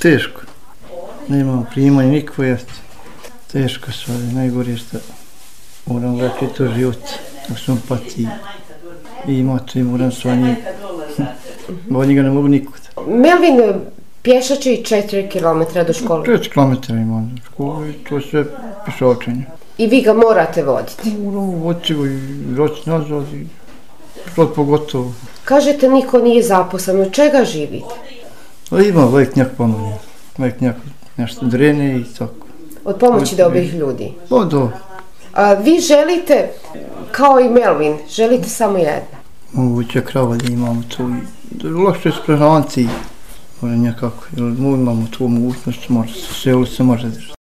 Teško. Nemamo primanja nikako jesti. Teško sve, najgore što moram vratiti to život, dok sam pati i moto i moram svanje. Bolje ga ne mogu nikud. Melvin pješači 4 km do škole. 4 km imam do škole i to sve pješačenje. I vi ga morate voditi? Moramo voditi go i roći nazad i što pogotovo. Kažete niko nije zaposlen, od čega živite? Ima uvijek njak pomoći, uvijek njak nešto drene i tako. Od pomoći dobrih ljudi? Pa do. A vi želite, kao i Melvin, želite samo jedno? Moguće krava da imamo tu i lakše s prehranci, može nekako, jer imamo tu mogućnost, može se selu se može držati.